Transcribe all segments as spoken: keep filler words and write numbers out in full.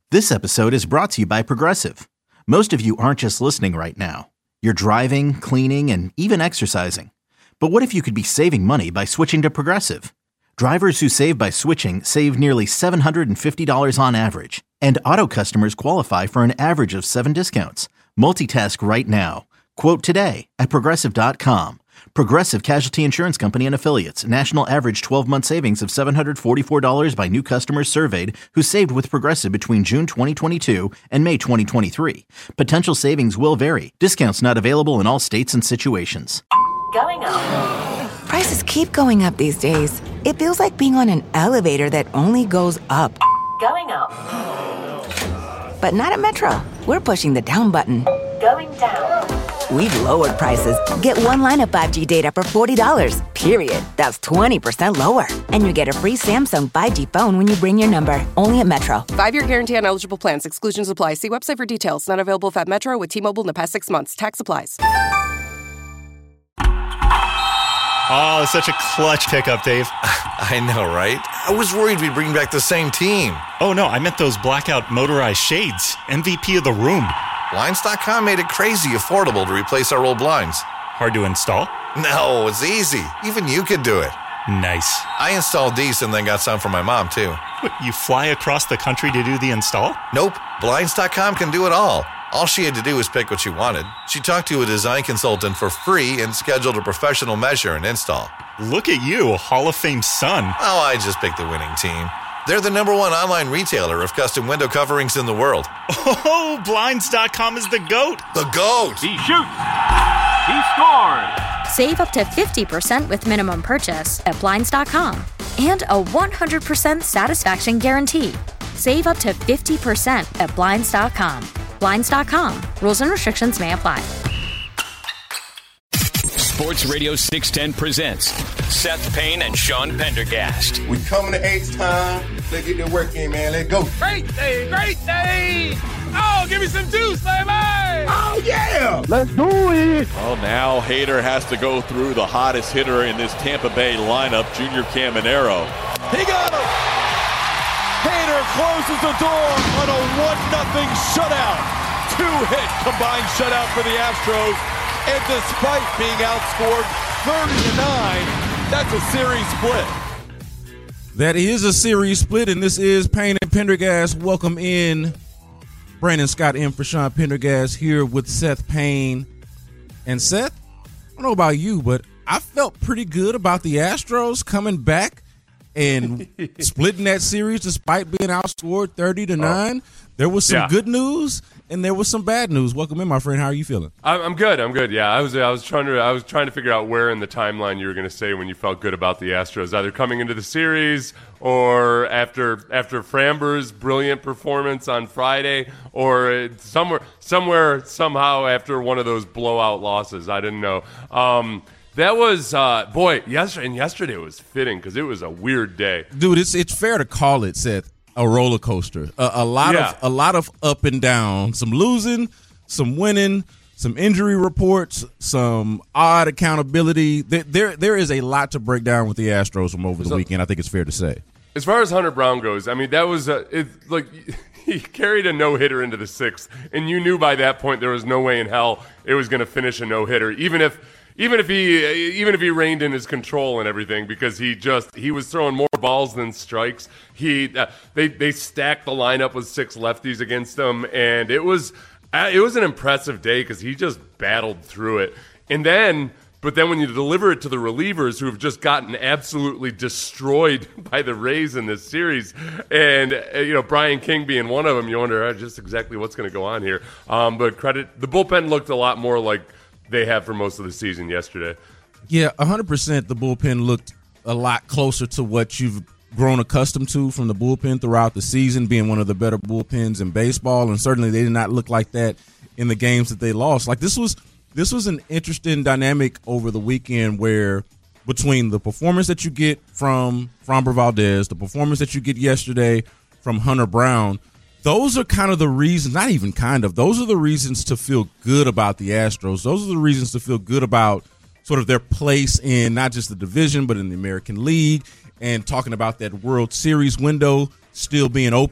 This episode is brought to you by Progressive. Most of you aren't just listening right now. You're driving, cleaning, and even exercising. But what if you could be saving money by switching to Progressive? Drivers who save by switching save nearly seven hundred fifty dollars on average. And auto customers qualify for an average of seven discounts. Multitask right now. Quote today at Progressive dot com. Progressive Casualty Insurance Company and Affiliates. National average twelve-month savings of seven hundred forty-four dollars by new customers surveyed who saved with Progressive between June twenty twenty-two and May twenty twenty-three. Potential savings will vary. Discounts not available in all states and situations. Going up. Prices keep going up these days. It feels like being on an elevator that only goes up. Going up. But not at Metro. We're pushing the down button. Going down. We've lowered prices. Get one line of five G data for forty dollars, period. That's twenty percent lower. And you get a free Samsung five G phone when you bring your number. Only at Metro. Five-year guarantee on eligible plans. Exclusions apply. See website for details. Not available if at Metro with T-Mobile in the past six months. Tax applies. Oh, such a clutch pickup, Dave. I know, right? I was worried we'd bring back the same team. Oh, no, I meant those blackout motorized shades. M V P of the room. Blinds dot com made it crazy affordable to replace our old blinds. Hard to install? No, it's easy. Even you could do it. Nice. I installed these and then got some for my mom, too. What, you fly across the country to do the install? Nope. Blinds dot com can do it all. All she had to do was pick what she wanted. She talked to a design consultant for free and scheduled a professional measure and install. Look at you, Hall of Fame son. Oh, I just picked the winning team. They're the number one online retailer of custom window coverings in the world. Oh, Blinds dot com is the GOAT. The GOAT! He shoots! He scores! Save up to fifty percent with minimum purchase at Blinds dot com. And a one hundred percent satisfaction guarantee. Save up to fifty percent at Blinds dot com. Blinds dot com. Rules and restrictions may apply. Sports Radio six ten presents Seth Payne and Sean Pendergast. We coming to H-Town. Let's get the work in, man. Let's go. Great day, great day. Oh, give me some juice, baby. Oh, yeah. Let's do it. Well, now Hader has to go through the hottest hitter in this Tampa Bay lineup, Junior Caminero. He got him. Hader closes the door on a one nothing shutout. Two-hit combined shutout for the Astros. And despite being outscored thirty to nine, that's a series split. That is a series split, and this is Payne and Pendergast. Welcome in. Brandon Scott in for Sean Pendergast here with Seth Payne. And Seth, I don't know about you, but I felt pretty good about the Astros coming back and splitting that series despite being outscored thirty to nine. Oh. There was some yeah. good news and there was some bad news. Welcome in, my friend. How are you feeling? I'm good. I'm good. Yeah, I was. I was trying to. I was trying to figure out where in the timeline you were going to say when you felt good about the Astros, either coming into the series or after after Framber's brilliant performance on Friday, or somewhere somewhere somehow after one of those blowout losses. I didn't know. Um, That was, uh, boy, yesterday, and yesterday was fitting because it was a weird day. Dude, it's it's fair to call it, Seth, a roller coaster. A, a lot yeah. of a lot of up and down, some losing, some winning, some injury reports, some odd accountability. There there, there is a lot to break down with the Astros from over the so, weekend. I think it's fair to say. As far as Hunter Brown goes, I mean, that was uh, it, like he carried a no hitter into the sixth, and you knew by that point there was no way in hell it was going to finish a no hitter, even if. Even if he, even if he reined in his control and everything, because he just he was throwing more balls than strikes. He uh, they they stacked the lineup with six lefties against him, and it was uh, it was an impressive day because he just battled through it. And then, but then when you deliver it to the relievers who have just gotten absolutely destroyed by the Rays in this series, and uh, you know Brian King being one of them, you wonder uh, just exactly what's going to go on here. Um, but credit the bullpen looked a lot more like they have for most of the season yesterday. Yeah, one hundred percent the bullpen looked a lot closer to what you've grown accustomed to from the bullpen throughout the season, being one of the better bullpens in baseball, and certainly they did not look like that in the games that they lost. Like this was this was an interesting dynamic over the weekend where between the performance that you get from Framber Valdez, the performance that you get yesterday from Hunter Brown, those are kind of the reasons, not even kind of, those are the reasons to feel good about the Astros. Those are the reasons to feel good about sort of their place in not just the division, but in the American League, and talking about that World Series window still being open.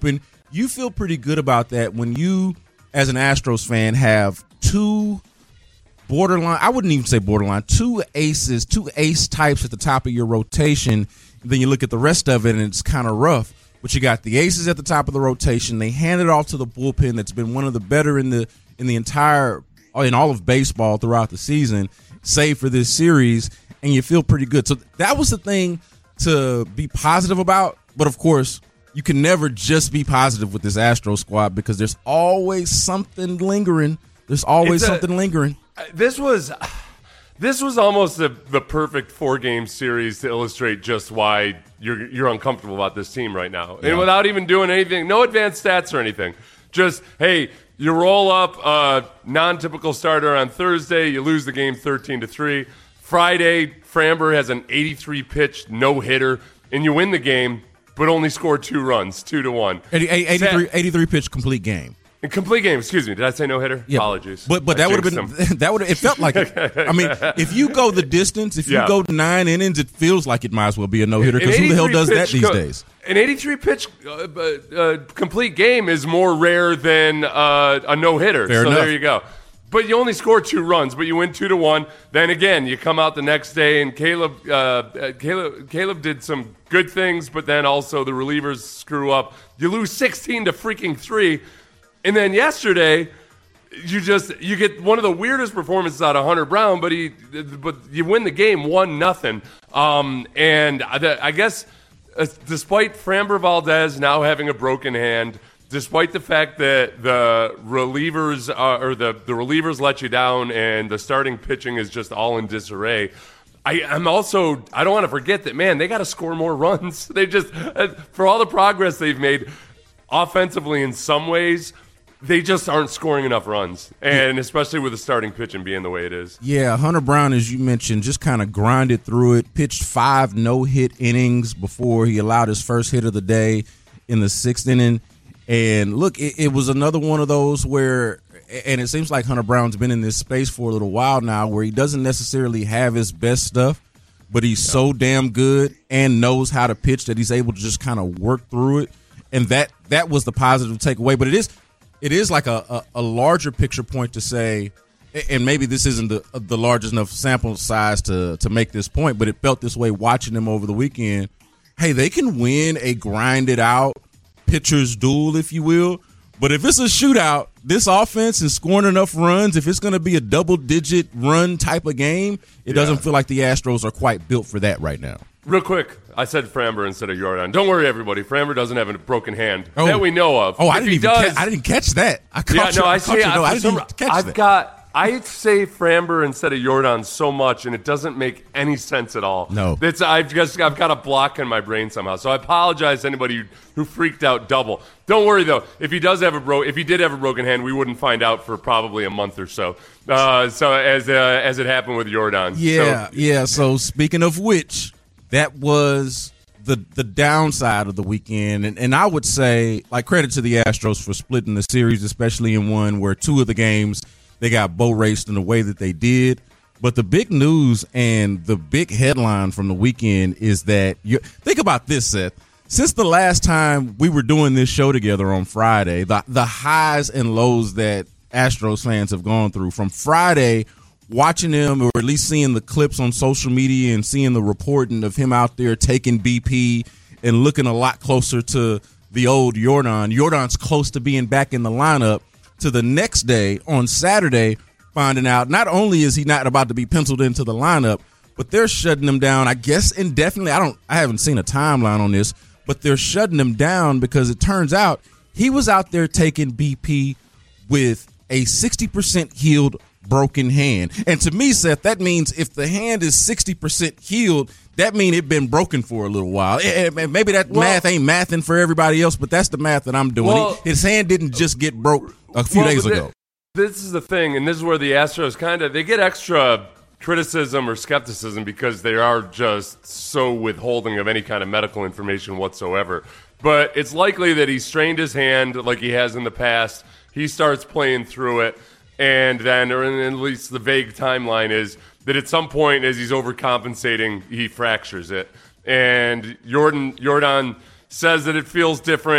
you feel pretty good about that when you, as an Astros fan, have two borderline, I wouldn't even say borderline, two aces, two ace types at the top of your rotation. Then you look at the rest of it, and it's kind of rough. But you got the aces at the top of the rotation. They hand it off to the bullpen that's been one of the better in the in the entire in all of baseball throughout the season, save for this series, and you feel pretty good. So that was the thing to be positive about. But of course, you can never just be positive with this Astros squad because there's always something lingering. There's always a, something lingering. This was this was almost the, the perfect four-game series to illustrate just why you're you're uncomfortable about this team right now. Yeah. And without even doing anything, no advanced stats or anything. Just, hey, you roll up a non-typical starter on Thursday, you lose the game thirteen to three. Friday, Framber has an eighty-three pitch no-hitter, and you win the game, but only score two runs, two to one. eighty-three, eighty-three pitch complete game. A complete game, excuse me. Did I say no hitter? Yeah. Apologies. But but that would have been that would it felt like it. I mean, if you go the distance, if you yeah. go nine innings, it feels like it might as well be a no hitter because who the hell does that these go, days? An eighty-three pitch uh, uh, complete game is more rare than uh, a no hitter. So enough. There you go. But you only score two runs, but you win two to one. Then again, you come out the next day, and Caleb, uh, Caleb, Caleb did some good things, but then also the relievers screw up. You lose sixteen to freaking three. And then yesterday, you just you get one of the weirdest performances out of Hunter Brown, but he but you win the game one nothing. Um, and I, I guess uh, despite Framber Valdez now having a broken hand, despite the fact that the relievers uh, or the the relievers let you down and the starting pitching is just all in disarray. I, I'm also I don't want to forget that man they got to score more runs. They just uh, for all the progress they've made offensively in some ways. They just aren't scoring enough runs, and especially with the starting pitching being the way it is. Yeah, Hunter Brown, as you mentioned, just kind of grinded through it, pitched five no-hit innings before he allowed his first hit of the day in the sixth inning. And, look, it, it was another one of those where – and it seems like Hunter Brown's been in this space for a little while now where he doesn't necessarily have his best stuff, but he's yeah. so damn good and knows how to pitch that he's able to just kind of work through it. And that that was the positive takeaway. But it is – It is like a, a, a larger picture point to say, and maybe this isn't the the largest enough sample size to, to make this point, but it felt this way watching them over the weekend. Hey, they can win a grinded out pitcher's duel, if you will. But if it's a shootout, this offense is scoring enough runs. If it's going to be a double-digit run type of game, it yeah. doesn't feel like the Astros are quite built for that right now. Real quick, I said Framber instead of Jordan. Don't worry, everybody. Framber doesn't have a broken hand oh. that we know of. Oh, if I didn't even. does, ca- I didn't catch that. I caught yeah, you. no, I, I say I, I, I didn't even catch I've that. got. I say Framber instead of Jordan so much, and it doesn't make any sense at all. No, it's I've just I've got a block in my brain somehow. So I apologize to anybody who, who freaked out double. Don't worry though. If he does have a bro, if he did have a broken hand, we wouldn't find out for probably a month or so. Uh, so as uh, as it happened with Jordan. Yeah, so, yeah. So speaking of which, that was the the downside of the weekend, and and I would say like credit to the Astros for splitting the series, especially in one where two of the games. They got boat raced in the way that they did. But the big news and the big headline from the weekend is that you think about this, Seth. Since the last time we were doing this show together on Friday, the the highs and lows that Astros fans have gone through from Friday, watching him or at least seeing the clips on social media and seeing the reporting of him out there taking B P and looking a lot closer to the old Jordan. Jordan's close to being back in the lineup. To the next day on Saturday, finding out not only is he not about to be penciled into the lineup, but they're shutting him down, I guess indefinitely. I don't I haven't seen a timeline on this, but they're shutting him down because it turns out he was out there taking B P with a sixty percent healed broken hand. And to me, Seth, that means if the hand is sixty percent healed, that means it's been broken for a little while. Maybe that well, math ain't mathing for everybody else, but that's the math that I'm doing. Well, His hand didn't just get broke a few well, days ago. This is the thing, and this is where the Astros kind of, they get extra criticism or skepticism because they are just so withholding of any kind of medical information whatsoever. But it's likely that he strained his hand like he has in the past. He starts playing through it, and then, or at least the vague timeline is that at some point as he's overcompensating, he fractures it. And Jordan, Jordan says that it feels different.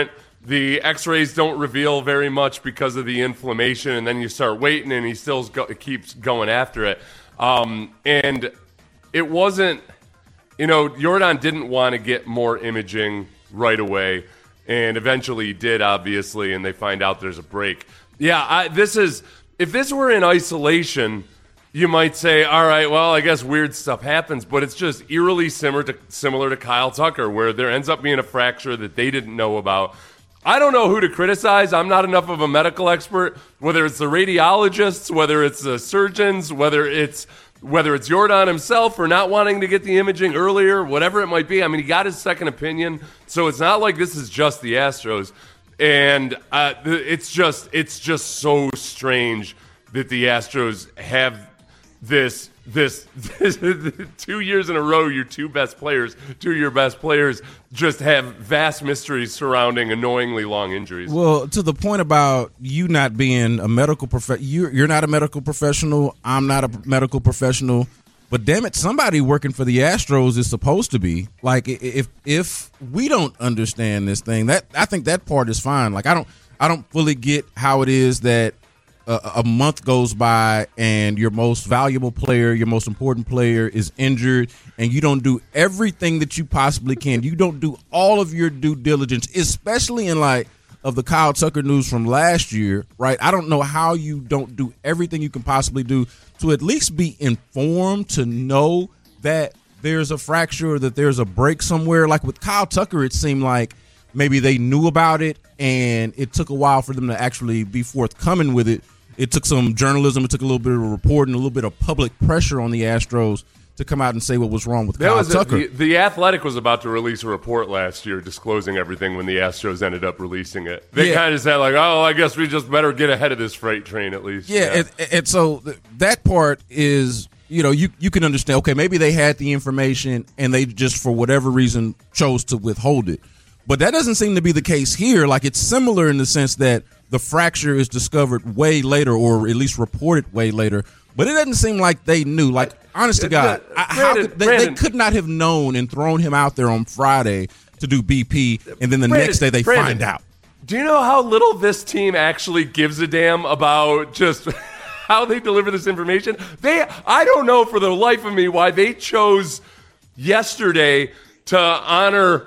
the x-rays don't reveal very much because of the inflammation, and then you start waiting, and he still go, keeps going after it. Um, and it wasn't, you know, Yordan didn't want to get more imaging right away, and eventually he did, obviously, and they find out there's a break. Yeah, I, this is, if this were in isolation, you might say, all right, well, I guess weird stuff happens, but it's just eerily similar to, similar to Kyle Tucker, where there ends up being a fracture that they didn't know about. I don't know who to criticize. I'm not enough of a medical expert, whether it's the radiologists, whether it's the surgeons, whether it's whether it's Yordan himself for not wanting to get the imaging earlier, whatever it might be. I mean, he got his second opinion, so it's not like this is just the Astros. And uh, it's just it's just so strange that the Astros have this this, this two years in a row, your two best players, two of your best players just have vast mysteries surrounding annoyingly long injuries. Well, to the point about you not being a medical prof- you're, you're not a medical professional. I'm not a medical professional. But damn it, somebody working for the Astros is supposed to be. Like, if if we don't understand this thing, that I think that part is fine. Like, I don't I don't fully get how it is that a, a month goes by and your most valuable player, your most important player is injured, and you don't do everything that you possibly can. You don't do all of your due diligence, especially in light of the Kyle Tucker news from last year, right? I don't know how you don't do everything you can possibly do to at least be informed, to know that there's a fracture or that there's a break somewhere. Like with Kyle Tucker, it seemed like maybe they knew about it and it took a while for them to actually be forthcoming with it. It took some journalism, it took a little bit of reporting, a little bit of public pressure on the Astros to come out and say what was wrong with that Kyle was Tucker. A, the, the Athletic was about to release a report last year disclosing everything when the Astros ended up releasing it. They yeah. kind of said like, oh, I guess we just better get ahead of this freight train at least. Yeah, yeah. And, and so th- that part is, you know, you, you can understand, okay, maybe they had the information and they just for whatever reason chose to withhold it. But that doesn't seem to be the case here. Like, it's similar in the sense that the fracture is discovered way later, or at least reported way later. But it doesn't seem like they knew. Like, honest to God, uh, how could, they, they could not have known and thrown him out there on Friday to do B P, and then the Brandon, next day they Brandon, find out. Do you know how little this team actually gives a damn about just how they deliver this information? They, I don't know for the life of me why they chose yesterday to honor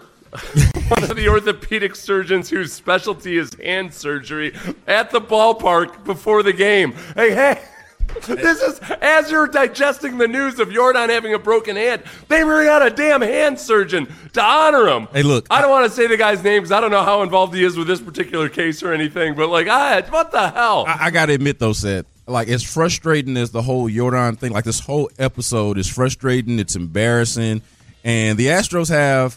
one of the orthopedic surgeons whose specialty is hand surgery at the ballpark before the game. Hey, hey. This is, as you're digesting the news of Yordan having a broken hand, they bring out a damn hand surgeon to honor him. Hey, look. I don't want to say the guy's name because I don't know how involved he is with this particular case or anything, but like, I, what the hell? I, I got to admit, though, Seth, like, as frustrating as the whole Yordan thing, like, this whole episode is frustrating. It's embarrassing. And the Astros have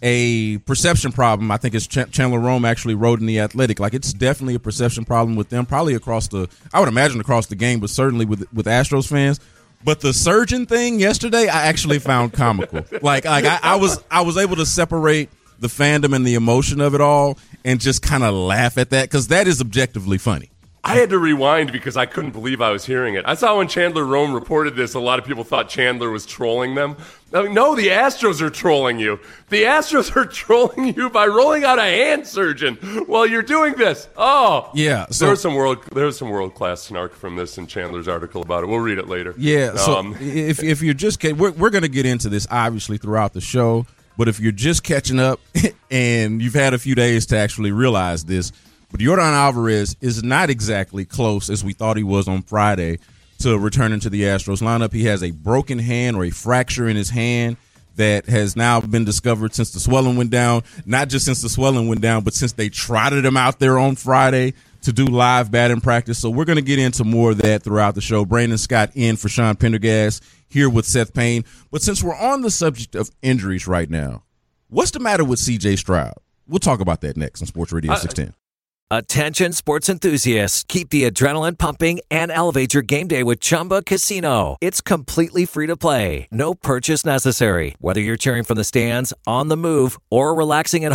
a perception problem. I think it's Ch- Chandler Rome actually wrote in The Athletic. Like, it's definitely a perception problem with them, probably across the, I would imagine across the game, but certainly with with Astros fans. But the surgeon thing yesterday, I actually found comical. Like, like I, I was I was able to separate the fandom and the emotion of it all and just kind of laugh at that, because that is objectively funny. I had to rewind because I couldn't believe I was hearing it. I saw when Chandler Rome reported this, a lot of people thought Chandler was trolling them. I mean, no, the Astros are trolling you. The Astros are trolling you by rolling out a hand surgeon while you're doing this. Oh, yeah. So, there's some world there's some world class snark from this in Chandler's article about it. We'll read it later. Yeah. So um, if if you're just we're we're going to get into this obviously throughout the show, but if you're just catching up and you've had a few days to actually realize this. But Yordan Alvarez is not exactly close as we thought he was on Friday to returning to the Astros lineup. He has a broken hand or a fracture in his hand that has now been discovered since the swelling went down. Not just since the swelling went down, but since they trotted him out there on Friday to do live batting practice. So we're going to get into more of that throughout the show. Brandon Scott in for Sean Pendergast here with Seth Payne. But since we're on the subject of injuries right now, what's the matter with C J Stroud? We'll talk about that next on Sports Radio six ten. Attention sports enthusiasts, keep the adrenaline pumping and elevate your game day with Chumba Casino. It's completely free to play. No purchase necessary. Whether you're cheering from the stands, on the move, or relaxing at home,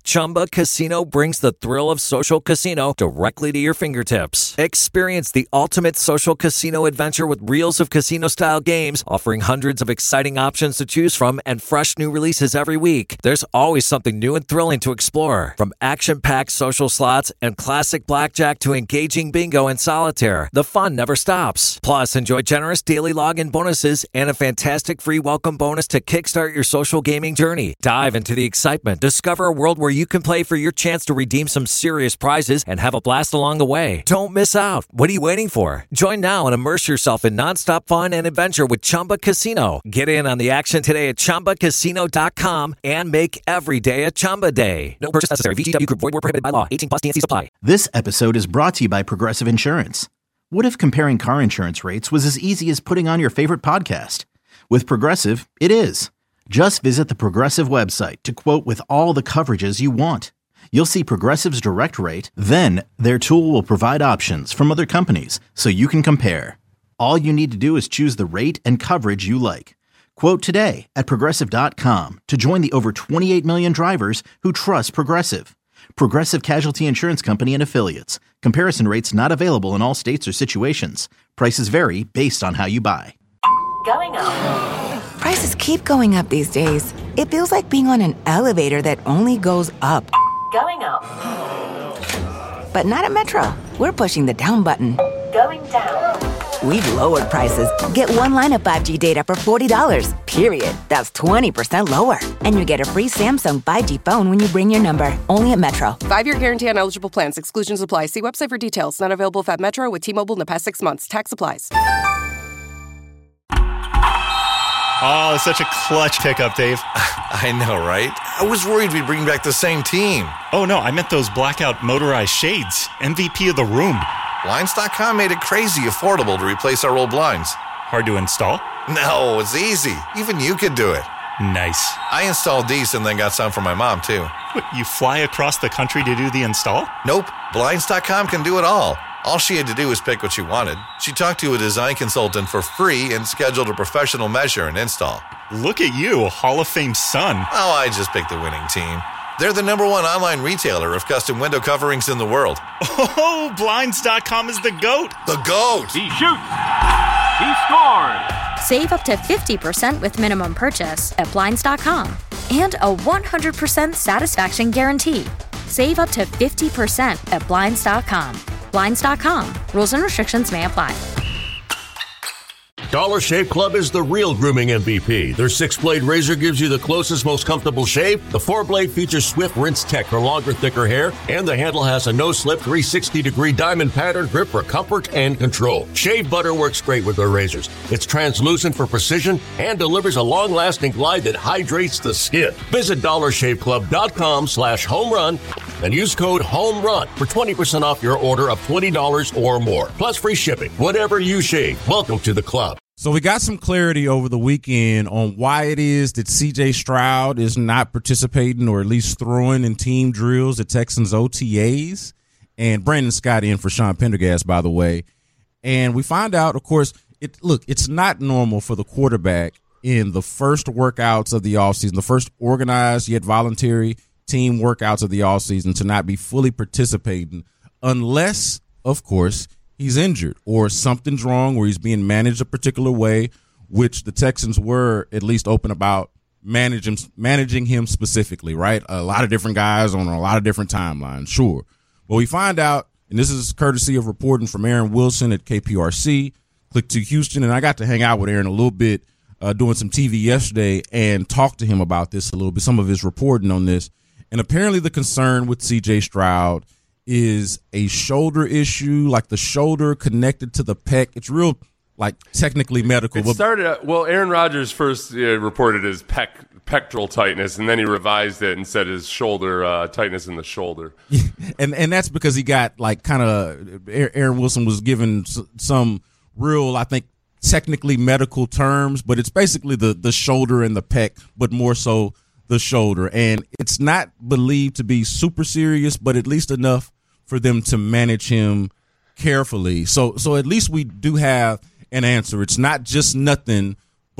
Chumba Casino brings the thrill of social casino directly to your fingertips. Experience the ultimate social casino adventure with reels of casino-style games, offering hundreds of exciting options to choose from and fresh new releases every week. There's always something new and thrilling to explore, from action-packed social slots and classic blackjack to engaging bingo and solitaire. The fun never stops. Plus, enjoy generous daily login bonuses and a fantastic free welcome bonus to kickstart your social gaming journey. Dive into the excitement. Discover a world where you can play for your chance to redeem some serious prizes and have a blast along the way. Don't miss out. What are you waiting for? Join now and immerse yourself in nonstop fun and adventure with Chumba Casino. Get in on the action today at Chumba Casino dot com and make every day a Chumba day. No purchase necessary. V G W Group. Void where prohibited by law. eighteen plus T N Cs apply. This episode is brought to you by Progressive Insurance. What if comparing car insurance rates was as easy as putting on your favorite podcast? With Progressive, it is. Just visit the Progressive website to quote with all the coverages you want. You'll see Progressive's direct rate, then their tool will provide options from other companies so you can compare. All you need to do is choose the rate and coverage you like. Quote today at Progressive dot com to join the over twenty-eight million drivers who trust Progressive. Progressive Casualty Insurance Company and Affiliates. Comparison rates not available in all states or situations. Prices vary based on how you buy. Going up. Prices keep going up these days. It feels like being on an elevator that only goes up. Going up. But not at Metro. We're pushing the down button. Going down. We've lowered prices. Get one line of five G data for forty dollars, period. That's twenty percent lower. And you get a free Samsung five G phone when you bring your number. Only at Metro. Five-year guarantee on eligible plans. Exclusions apply. See website for details. Not available at Metro with T-Mobile in the past six months. Tax applies. Oh, such a clutch pickup, Dave. I know, right? I was worried we'd bring back the same team. Oh, no, I meant those blackout motorized shades. M V P of the room. Blinds dot com made it crazy affordable to replace our old blinds. Hard to install? No, it's easy. Even you could do it. Nice. I installed these and then got some for my mom, too. What, you fly across the country to do the install? Nope. Blinds dot com can do it all. All she had to do was pick what she wanted. She talked to a design consultant for free and scheduled a professional measure and install. Look at you, Hall of Fame son. Oh, I just picked the winning team. They're the number one online retailer of custom window coverings in the world. Oh, Blinds dot com is the GOAT. The GOAT! He shoots. He scored. Save up to fifty percent with minimum purchase at Blinds dot com. And a one hundred percent satisfaction guarantee. Save up to fifty percent at Blinds dot com. Blinds dot com. Rules and restrictions may apply. Dollar Shave Club is the real grooming M V P. Their six-blade razor gives you the closest, most comfortable shave. The four-blade features Swift Rinse Tech for longer, thicker hair. And the handle has a no-slip three hundred sixty degree diamond pattern grip for comfort and control. Shave butter works great with their razors. It's translucent for precision and delivers a long-lasting glide that hydrates the skin. Visit dollar shave club dot com slash home run and use code HOMERUN for twenty percent off your order of twenty dollars or more. Plus free shipping. Whatever you shave, welcome to the club. So we got some clarity over the weekend on why it is that C J Stroud is not participating or at least throwing in team drills at Texans O T As. And Brandon Scott in for Sean Pendergast, by the way. And we find out, of course, it look, it's not normal for the quarterback in the first workouts of the offseason, the first organized yet voluntary team workouts of the offseason, to not be fully participating unless, of course, he's injured or something's wrong or he's being managed a particular way, which the Texans were at least open about managing, managing him specifically, right? A lot of different guys on a lot of different timelines, sure. But we find out, and this is courtesy of reporting from Aaron Wilson at K P R C, Click to Houston, and I got to hang out with Aaron a little bit uh, doing some T V yesterday and talk to him about this a little bit, some of his reporting on this. And apparently the concern with C J Stroud is a shoulder issue, like the shoulder connected to the pec. It's real, like, technically medical. It started out, well, Aaron Rodgers first uh, reported his pec, pectoral tightness, and then he revised it and said his shoulder uh, tightness in the shoulder. and and that's because he got, like, kind of, Aaron Wilson was given some real, I think, technically medical terms, but it's basically the, the shoulder and the pec, but more so the shoulder. And it's not believed to be super serious, but at least enough for them to manage him carefully. So so at least we do have an answer. It's not just nothing, but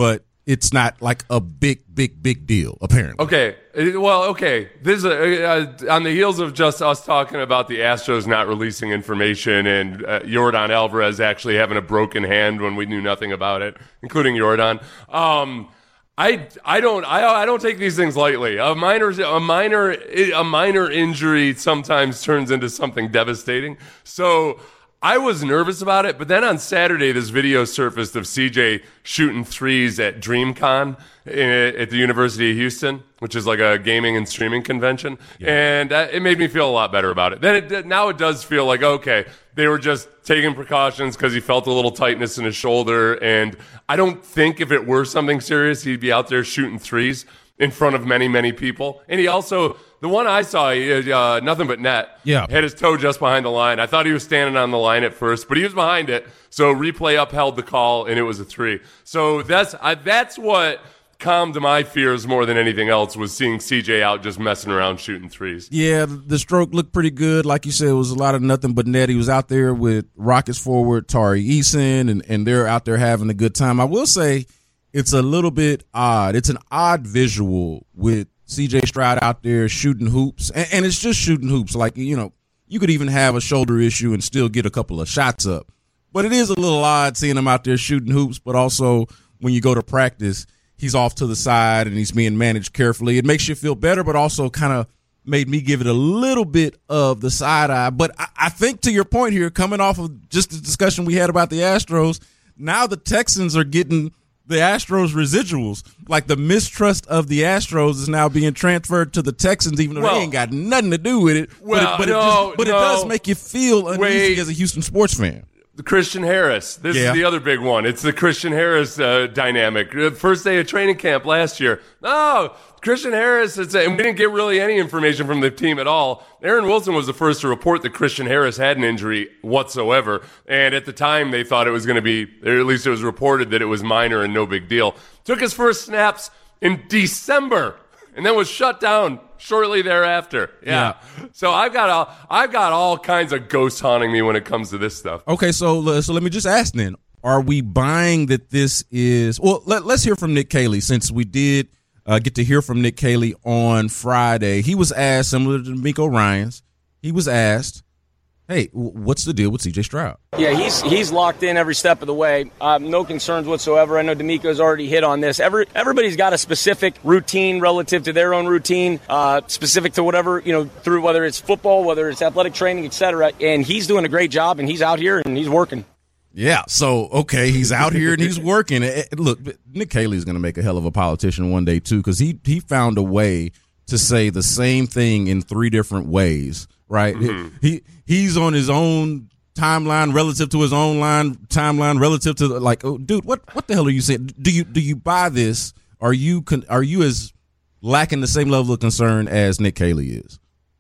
it's not like a big, big, big deal, apparently. Okay. Well, okay. This is a, uh, on the heels of just us talking about the Astros not releasing information and uh, Yordan Alvarez actually having a broken hand when we knew nothing about it, including Yordan. Um, I, I don't I, I don't take these things lightly. A minor a minor a minor injury sometimes turns into something devastating. So I was nervous about it, but then on Saturday, this video surfaced of C J shooting threes at DreamCon at the University of Houston, which is like a gaming and streaming convention, yeah. and it made me feel a lot better about it. Then it, now it does feel like, okay, they were just taking precautions because he felt a little tightness in his shoulder, and I don't think if it were something serious, he'd be out there shooting threes in front of many, many people. And he also, the one I saw, uh, nothing but net, yeah. had his toe just behind the line. I thought he was standing on the line at first, but he was behind it. So replay upheld the call, and it was a three. So that's I, that's what calmed my fears more than anything else, was seeing C J out just messing around shooting threes. Yeah, the stroke looked pretty good. Like you said, it was a lot of nothing but net. He was out there with Rockets forward Tari Eason, and, and they're out there having a good time. I will say it's a little bit odd. It's an odd visual with C J Stroud out there shooting hoops, and, and it's just shooting hoops. Like, you know, you could even have a shoulder issue and still get a couple of shots up. But it is a little odd seeing him out there shooting hoops, but also when you go to practice, he's off to the side and he's being managed carefully. It makes you feel better, but also kind of made me give it a little bit of the side eye. But I, I think, to your point here, coming off of just the discussion we had about the Astros, now the Texans are getting the Astros residuals. Like, the mistrust of the Astros is now being transferred to the Texans, even though well, they ain't got nothing to do with it. Well, but it, but, no, it, just, but no. it does make you feel uneasy Wait. as a Houston sports fan. Christian Harris. This yeah. is the other big one. It's the Christian Harris uh, dynamic. First day of training camp last year. Oh, Christian Harris. It's a, and we didn't get really any information from the team at all. Aaron Wilson was the first to report that Christian Harris had an injury whatsoever. And at the time, they thought it was going to be, or at least it was reported that it was minor and no big deal. Took his first snaps in December and then was shut down shortly thereafter. Yeah. yeah. So I've got all, I've got all kinds of ghosts haunting me when it comes to this stuff. Okay, so so let me just ask then: are we buying that this is? Well, let, let's hear from Nick Caley, since we did uh, get to hear from Nick Caley on Friday. He was asked, similar to D'Amico Ryans, he was asked, "Hey, what's the deal with C J Stroud?" Yeah, he's he's locked in every step of the way. Um, no concerns whatsoever. I know D'Amico's already hit on this. Every, everybody's got a specific routine relative to their own routine, uh, specific to whatever, you know, through whether it's football, whether it's athletic training, et cetera. And he's doing a great job, and he's out here, and he's working. Yeah, so, okay, he's out here and he's working. Look, Nick Caley's going to make a hell of a politician one day, too, because he, he found a way to say the same thing in three different ways, right? Mm-hmm. He He's on his own timeline relative to his own line timeline relative to the, like, oh, dude, what what the hell are you saying? Do you do you buy this? Are you con- are you as lacking the same level of concern as Nick Caley is?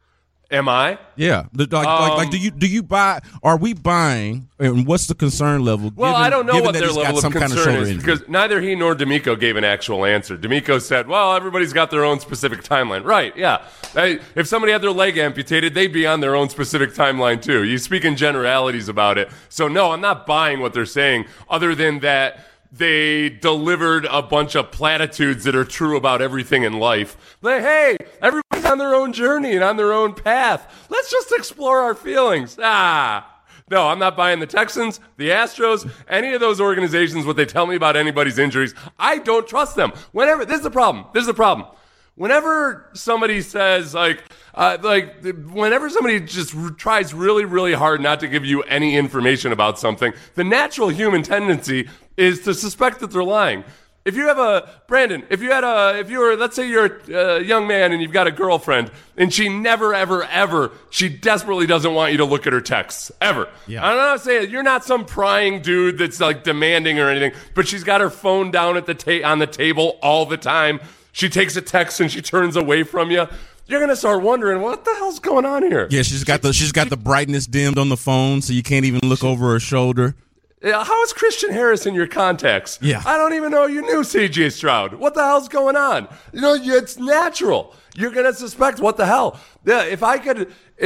Am I? Yeah. Like, um, like, like, do you do you buy? Are we buying? And what's the concern level? Well, given, I don't know what their level of concern kind of is, because neither he nor D'Amico gave an actual answer. D'Amico said, "Well, everybody's got their own specific timeline." Right? Yeah. I, if somebody had their leg amputated, they'd be on their own specific timeline too. You speak in generalities about it, so no, I'm not buying what they're saying. Other than that, they delivered a bunch of platitudes that are true about everything in life. Like, hey, everybody's on their own journey and on their own path. Let's just explore our feelings. Ah, no, I'm not buying the Texans, the Astros, any of those organizations, what they tell me about anybody's injuries. I don't trust them. Whenever, this is the problem. This is the problem. Whenever somebody says, like, uh, like, whenever somebody just r- tries really, really hard not to give you any information about something, the natural human tendency is to suspect that they're lying. If you have a, Brandon, if you had a, if you were, let's say you're a young man and you've got a girlfriend and she never, ever, ever, she desperately doesn't want you to look at her texts, ever. Yeah. I'm not saying, you're not some prying dude that's like demanding or anything, but she's got her phone down at the ta- on the table all the time. She takes a text and she turns away from you. You're gonna start wondering, what the hell's going on here? Yeah, she's got the she's got the brightness dimmed on the phone, so you can't even look over her shoulder. Yeah, how is Christian Harris in your contacts? Yeah, I don't even know you knew C J Stroud. What the hell's going on? You know, it's natural. You're gonna suspect what the hell. Yeah, if I could, if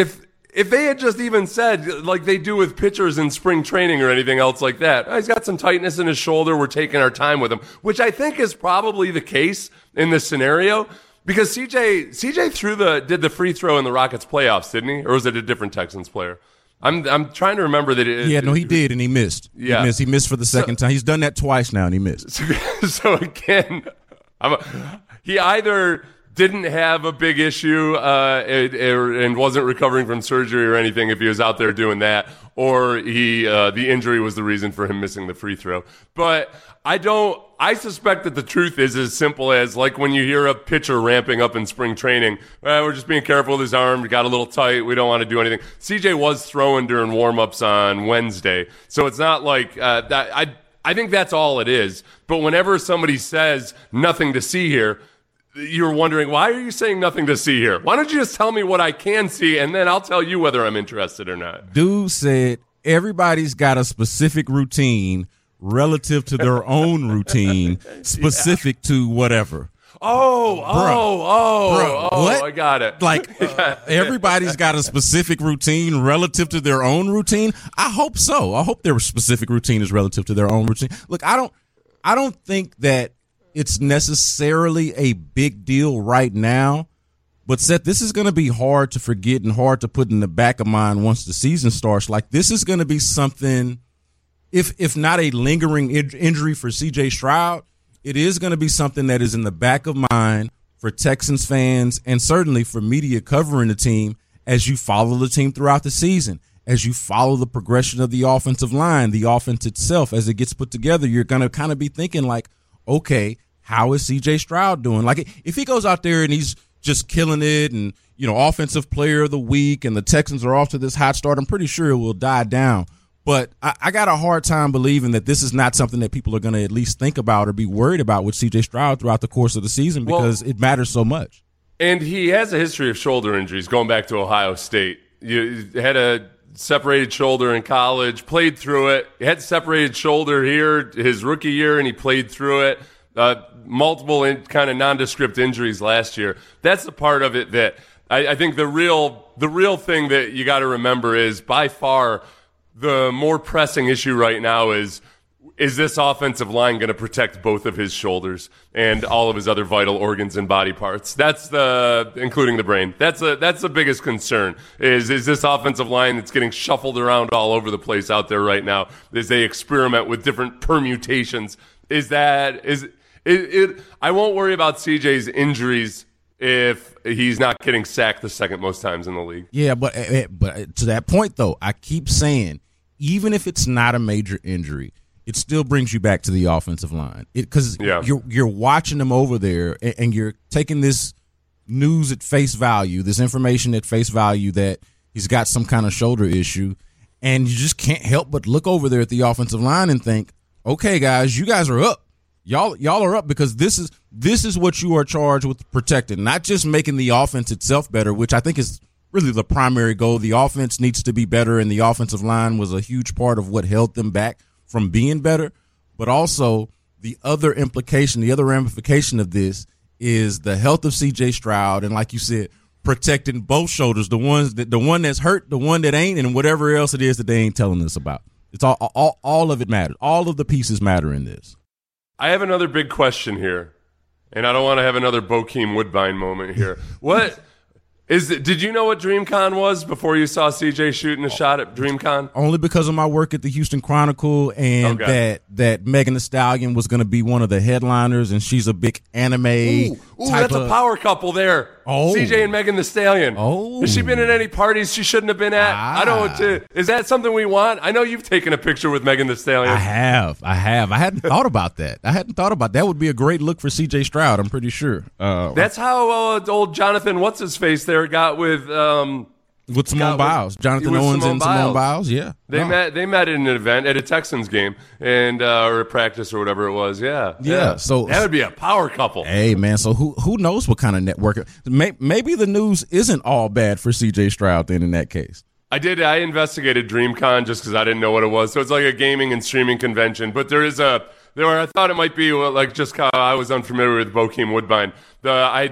if they had just even said, like they do with pitchers in spring training or anything else like that, oh, he's got some tightness in his shoulder, we're taking our time with him, which I think is probably the case in this scenario, because C J C J threw the did the free throw in the Rockets playoffs, didn't he? Or was it a different Texans player? I'm I'm trying to remember that it. Yeah, no, he did, and he missed. Yeah. He missed, he missed for the second so, time. He's done that twice now, and he missed. So, so again, I'm a, he either didn't have a big issue uh, and, and wasn't recovering from surgery or anything if he was out there doing that, or he uh, the injury was the reason for him missing the free throw. But I don't. I suspect that the truth is as simple as, like, when you hear a pitcher ramping up in spring training, well, we're just being careful with his arm. We got a little tight. We don't want to do anything. C J was throwing during warm-ups on Wednesday, so it's not like uh, that. I I think that's all it is. But whenever somebody says nothing to see here, you're wondering, why are you saying nothing to see here? Why don't you just tell me what I can see, and then I'll tell you whether I'm interested or not. Dude said everybody's got a specific routine relative to their own routine, specific yeah. to whatever. Oh, oh, Bruh. oh, Bruh, oh, what? I got it. Like, uh, everybody's got a specific routine relative to their own routine. I hope so. I hope their specific routine is relative to their own routine. Look, I don't, I don't think that it's necessarily a big deal right now, but Seth, this is going to be hard to forget and hard to put in the back of mind once the season starts. Like, this is going to be something, if if not a lingering in- injury for C J Stroud, it is going to be something that is in the back of mind for Texans fans and certainly for media covering the team as you follow the team throughout the season, as you follow the progression of the offensive line, the offense itself, as it gets put together. You're going to kind of be thinking like, okay, how is C J Stroud doing? Like, if he goes out there and he's just killing it and, you know, offensive player of the week and the Texans are off to this hot start, I'm pretty sure it will die down. But I, I got a hard time believing that this is not something that people are going to at least think about or be worried about with C J Stroud throughout the course of the season because well, it matters so much. And he has a history of shoulder injuries going back to Ohio State. You had a separated shoulder in college, played through it. He had separated shoulder here his rookie year, and he played through it. Uh, multiple in, kind of nondescript injuries last year. That's the part of it that I, I think the real the real thing that you got to remember is by far the more pressing issue right now is is this offensive line going to protect both of his shoulders and all of his other vital organs and body parts? That's the including the brain. That's a, that's the biggest concern. Is is this offensive line that's getting shuffled around all over the place out there right now as they experiment with different permutations? Is that is It, it, I won't worry about C J's injuries if he's not getting sacked the second most times in the league. Yeah, but but to that point, though, I keep saying, even if it's not a major injury, it still brings you back to the offensive line. Because yeah. you're, you're watching them over there, and, and you're taking this news at face value, this information at face value that he's got some kind of shoulder issue, and you just can't help but look over there at the offensive line and think, okay, guys, you guys are up. Y'all, y'all are up because this is this is what you are charged with protecting, not just making the offense itself better, which I think is really the primary goal. The offense needs to be better, and the offensive line was a huge part of what held them back from being better. But also the other implication, the other ramification of this is the health of C J Stroud, and like you said, protecting both shoulders, the ones that the one that's hurt, the one that ain't, and whatever else it is that they ain't telling us about. It's all all all of it matters. All of the pieces matter in this. I have another big question here, and I don't want to have another Bokeem Woodbine moment here. What is it? Did you know what DreamCon was before you saw C J shooting a shot at DreamCon? Only because of my work at the Houston Chronicle and okay. that that Megan Thee Stallion was going to be one of the headliners, and she's a big anime. Ooh, ooh type that's of, a power couple there. Oh. C J and Megan Thee Stallion. Oh. Has she been at any parties she shouldn't have been at? Ah. I don't. Uh, is that something we want? I know you've taken a picture with Megan Thee Stallion. I have. I have. I hadn't thought about that. I hadn't thought about that. That would be a great look for C J Stroud, I'm pretty sure. Uh, That's how uh, old Jonathan What's-His-Face there got with... Um, With Simone Biles, with, Jonathan with Owens Simone and Simone Biles. Biles, yeah. They no. met. They met at an event at a Texans game and uh, or a practice or whatever it was. Yeah, yeah. yeah. So that would be a power couple. Hey man, so who who knows what kind of network? Maybe the news isn't all bad for C J Stroud then in that case. I did. I investigated DreamCon just because I didn't know what it was. So it's like a gaming and streaming convention, but there is a there. Were, I thought it might be like just how I was unfamiliar with Bokeem Woodbine. The I.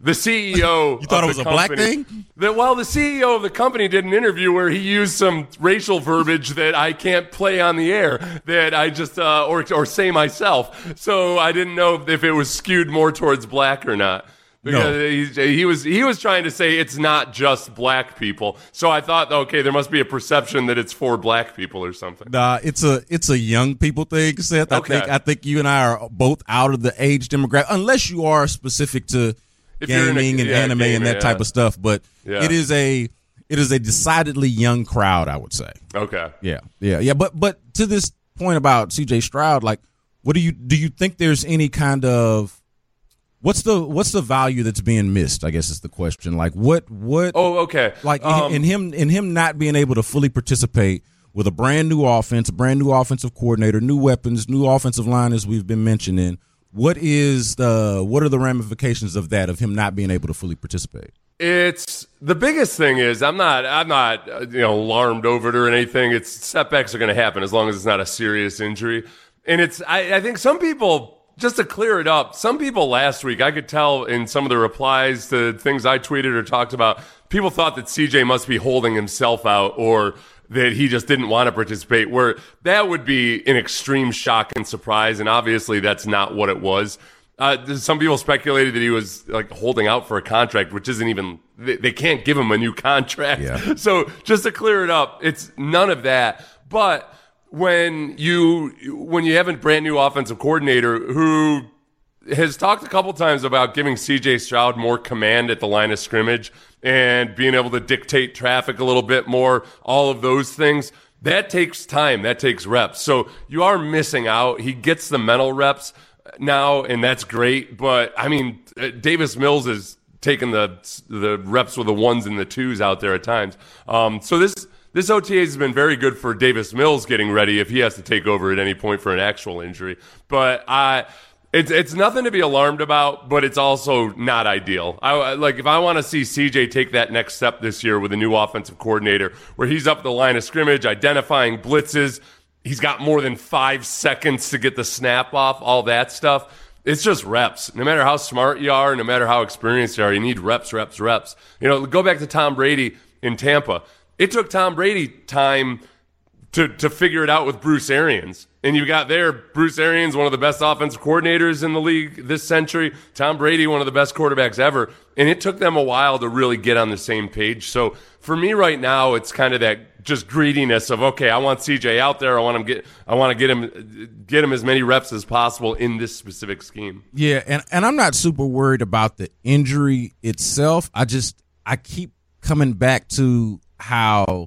The C E O. You thought of it was the a black company, thing? The, well, the C E O of the company did an interview where he used some racial verbiage that I can't play on the air, that I just uh, or or say myself. So I didn't know if it was skewed more towards black or not. Because No. he, he was he was trying to say it's not just black people. So I thought, okay, there must be a perception that it's for black people or something. Nah, it's a it's a young people thing, Seth. I Okay. think I think you and I are both out of the age demographic, unless you are specific to If you're in a- gaming and yeah, anime gamer, and that yeah. type of stuff. But Yeah. it is a it is a decidedly young crowd, I would say. Okay. Yeah, yeah, yeah. But but to this point about C J Stroud, like, what do you do? You think there's any kind of What's the what's the value that's being missed? I guess is the question. Like what what? Oh, okay. Like in- Um, in him in him not being able to fully participate with a brand new offense, a brand new offensive coordinator, new weapons, new offensive line, as we've been mentioning. What is the what are the ramifications of that, of him not being able to fully participate? It's the biggest thing is I'm not I'm not uh, you know alarmed over it or anything. It's setbacks are going to happen as long as it's not a serious injury. And it's I, I think some people, just to clear it up, some people last week, I could tell in some of the replies to things I tweeted or talked about, people thought that C J must be holding himself out or that he just didn't want to participate, where that would be an extreme shock and surprise. And obviously that's not what it was. Uh, some people speculated that he was like holding out for a contract, which isn't even, they, they can't give him a new contract. Yeah. So just to clear it up, it's none of that. But when you when you have a brand new offensive coordinator who has talked a couple times about giving C J Stroud more command at the line of scrimmage and being able to dictate traffic a little bit more, all of those things, that takes time, that takes reps. So you are missing out. He gets the mental reps now, and that's great. But I mean, Davis Mills is taking the the reps with the ones and the twos out there at times. Um, so this. This O T A has been very good for Davis Mills getting ready if he has to take over at any point for an actual injury. But I, it's it's nothing to be alarmed about, but it's also not ideal. I like if I want to see C J take that next step this year with a new offensive coordinator, where he's up the line of scrimmage, identifying blitzes. He's got more than five seconds to get the snap off, all that stuff. It's just reps. No matter how smart you are, no matter how experienced you are, you need reps, reps, reps. You know, go back to Tom Brady in Tampa. It took Tom Brady time to to figure it out with Bruce Arians. And you got there, Bruce Arians, one of the best offensive coordinators in the league this century. Tom Brady, one of the best quarterbacks ever. And it took them a while to really get on the same page. So for me right now, it's kind of that just greediness of, okay, I want C J out there. I want him get I want to get him get him as many reps as possible in this specific scheme. Yeah, and, and I'm not super worried about the injury itself. I just I keep coming back to how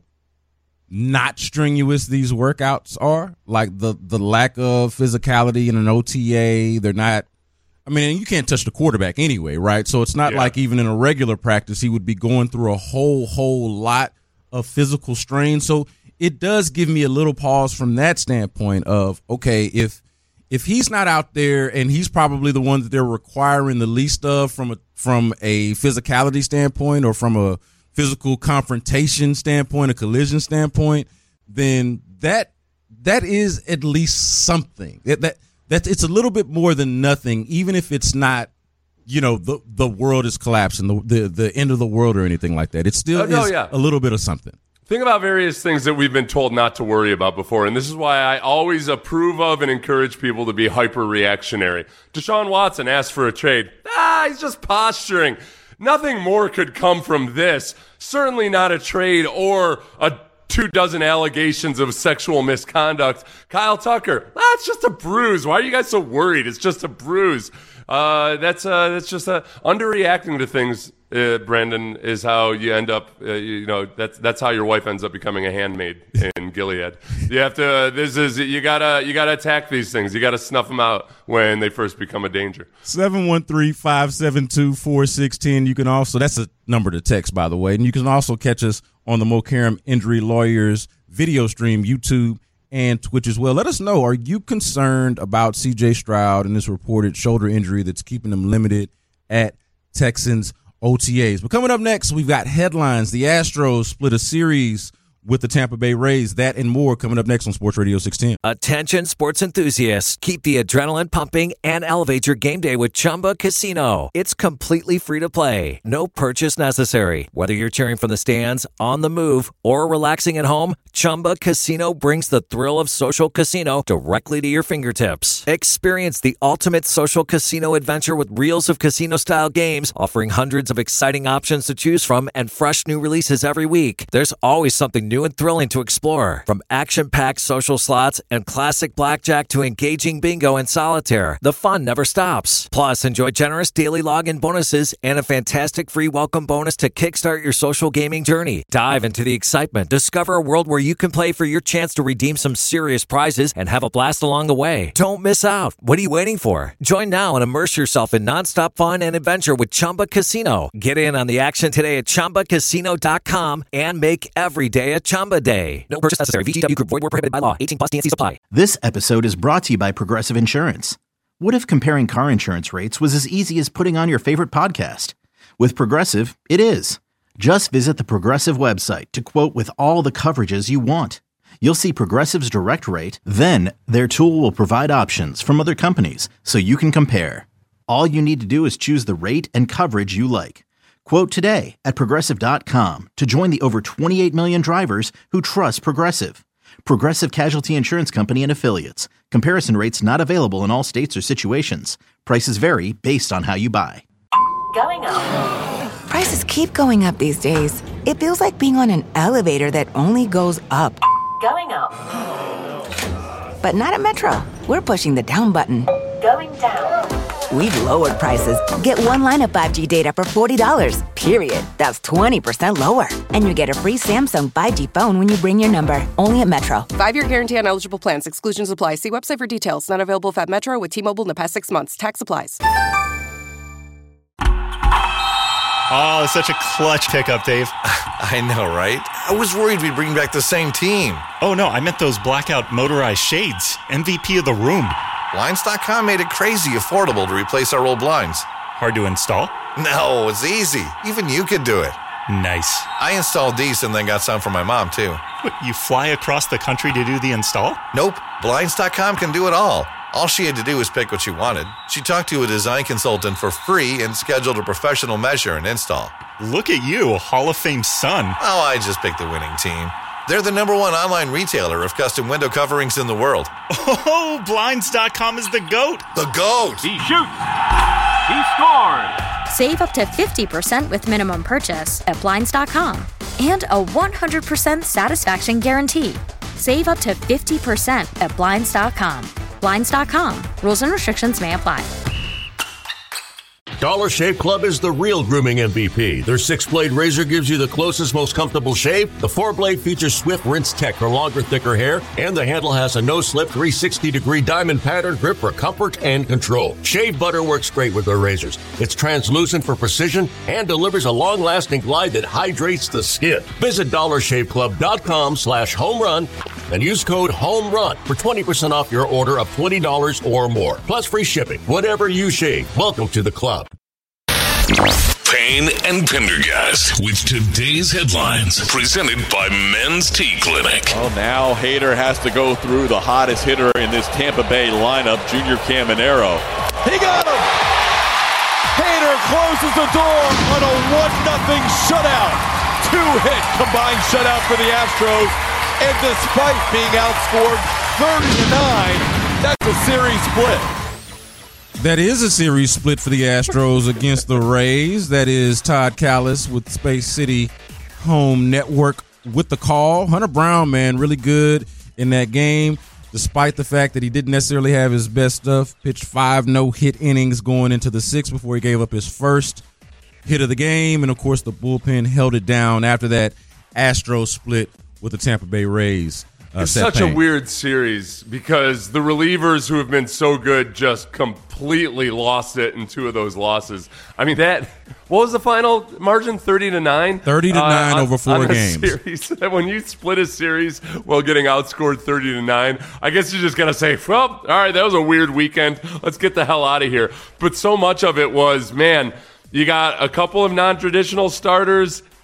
not strenuous these workouts are, like the the lack of physicality in an O T A. They're not, I mean, you can't touch the quarterback anyway, right? So it's not Yeah. like even in a regular practice he would be going through a whole whole lot of physical strain. So it does give me a little pause from that standpoint of, okay, if if he's not out there and he's probably the one that they're requiring the least of from a from a physicality standpoint or from a physical confrontation standpoint, a collision standpoint, then that that is at least something. That that, that it's a little bit more than nothing, even if it's not, you know, the the world is collapsing, the the, the end of the world or anything like that. It still Oh, no, is yeah. a little bit of something. Think about various things that we've been told not to worry about before, and this is why I always approve of and encourage people to be hyper-reactionary. Deshaun Watson asked for a trade. Ah, he's just posturing. Nothing more could come from this. Certainly not a trade or a two dozen allegations of sexual misconduct. Kyle Tucker, ah, it's just a bruise. Why are you guys so worried? It's just a bruise. Uh, that's uh, that's just uh, underreacting to things. Uh, Brandon, is how you end up. Uh, you know, that's that's how your wife ends up becoming a handmaid in Gilead. You have to. Uh, this is you gotta you gotta attack these things. You gotta snuff them out when they first become a danger. seven one three, five seven two, four six one zero. You can also, that's a number to text, by the way. And you can also catch us on the Mo Karam Injury Lawyers video stream, YouTube and Twitch as well. Let us know, are you concerned about C J Stroud and this reported shoulder injury that's keeping him limited at Texans O T As? But coming up next, we've got headlines. The Astros split a series with the Tampa Bay Rays. That and more coming up next on Sports Radio six ten. Attention sports enthusiasts. Keep the adrenaline pumping and elevate your game day with Chumba Casino. It's completely free to play. No purchase necessary. Whether you're cheering from the stands, on the move, or relaxing at home, Chumba Casino brings the thrill of social casino directly to your fingertips. Experience the ultimate social casino adventure with reels of casino-style games, offering hundreds of exciting options to choose from and fresh new releases every week. There's always something new and thrilling to explore. From action-packed social slots and classic blackjack to engaging bingo and solitaire, the fun never stops. Plus, enjoy generous daily login bonuses and a fantastic free welcome bonus to kickstart your social gaming journey. Dive into the excitement. Discover a world where you can play for your chance to redeem some serious prizes and have a blast along the way. Don't miss out. What are you waiting for? Join now and immerse yourself in nonstop fun and adventure with Chumba Casino. Get in on the action today at chumba casino dot com and make every day a Chumba day. No purchase necessary. V G W Group. Void where prohibited by law. eighteen plus T N Cs apply. This episode is brought to you by Progressive Insurance. What if comparing car insurance rates was as easy as putting on your favorite podcast? With Progressive, it is. Just visit the Progressive website to quote with all the coverages you want. You'll see Progressive's direct rate, then their tool will provide options from other companies so you can compare. All you need to do is choose the rate and coverage you like. Quote today at progressive dot com to join the over twenty-eight million drivers who trust Progressive. Progressive Casualty Insurance Company and Affiliates. Comparison rates not available in all states or situations. Prices vary based on how you buy. Going up. Prices keep going up these days. It feels like being on an elevator that only goes up. Going up. But not at Metro. We're pushing the down button. Going down. We've lowered prices. Get one line of five G data for forty dollars, period. That's twenty percent lower. And you get a free Samsung five G phone when you bring your number. Only at Metro. Five-year guarantee on eligible plans. Exclusions apply. See website for details. Not available if at Metro with T-Mobile in the past six months. Tax applies. Oh, it's such a clutch pickup, Dave. I know, right? I was worried we'd bring back the same team. Oh, no, I meant those blackout motorized shades. M V P of the room. Blinds dot com made it crazy affordable to replace our old blinds. Hard to install? No, it's easy. Even you could do it. Nice. I installed these and then got some for my mom, too. What, you fly across the country to do the install? Nope. Blinds dot com can do it all. All she had to do was pick what she wanted. She talked to a design consultant for free and scheduled a professional measure and install. Look at you, Hall of Fame son. Oh, I just picked the winning team. They're the number one online retailer of custom window coverings in the world. Oh, Blinds dot com is the GOAT. The GOAT. He shoots. He scores. Save up to fifty percent with minimum purchase at Blinds dot com. And a one hundred percent satisfaction guarantee. Save up to fifty percent at Blinds dot com. Blinds dot com. Rules and restrictions may apply. Dollar Shave Club is the real grooming M V P. Their six-blade razor gives you the closest, most comfortable shave. The four-blade features Swift Rinse Tech for longer, thicker hair, and the handle has a no-slip three sixty degree diamond pattern grip for comfort and control. Shave butter works great with their razors. It's translucent for precision and delivers a long-lasting glide that hydrates the skin. Visit dollar shave club dot com slash home run and use code HOMERUN for twenty percent off your order of twenty dollars or more, plus free shipping. Whatever you shave, welcome to the club. Payne and Pendergast with today's headlines, presented by Men's Tea Clinic. Well, now Hader has to go through the hottest hitter in this Tampa Bay lineup, Junior Caminero. He got him! Hader closes the door on a one nothing shutout. Two-hit combined shutout for the Astros. And despite being outscored thirty to nine, that's a series split. That is a series split for the Astros against the Rays. That is Todd Callis with Space City Home Network with the call. Hunter Brown, man, really good in that game, despite the fact that he didn't necessarily have his best stuff. Pitched five no-hit innings going into the sixth before he gave up his first hit of the game. And, of course, the bullpen held it down after that Astros split with the Tampa Bay Rays. Uh, it's such Payne. a weird series because the relievers who have been so good just completely lost it in two of those losses. I mean, that what was the final margin? Thirty to nine. Thirty to nine uh, over on, four on games. Series. When you split a series while getting outscored thirty to nine, I guess you just gotta say, "Well, all right, that was a weird weekend. Let's get the hell out of here." But so much of it was, man, you got a couple of non-traditional starters.